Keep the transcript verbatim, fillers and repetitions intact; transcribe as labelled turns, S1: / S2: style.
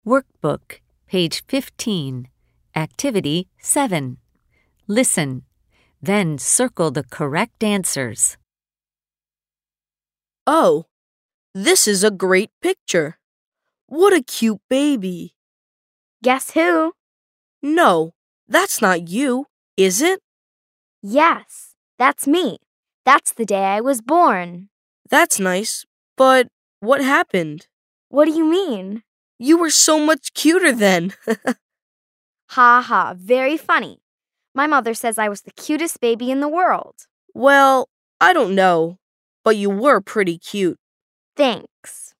S1: Workbook, page fifteen, Activity seven. Listen, then circle the correct answers.
S2: Oh, this is a great picture. What a cute baby.
S3: Guess who?
S2: No, that's not you, is it?
S3: Yes, that's me. That's the day I was born.
S2: That's nice, but what happened?
S3: What do you mean?
S2: You were so much cuter then.
S3: Ha ha, very funny. My mother says I was the cutest baby in the world.
S2: Well, I don't know, but you were pretty cute.
S3: Thanks.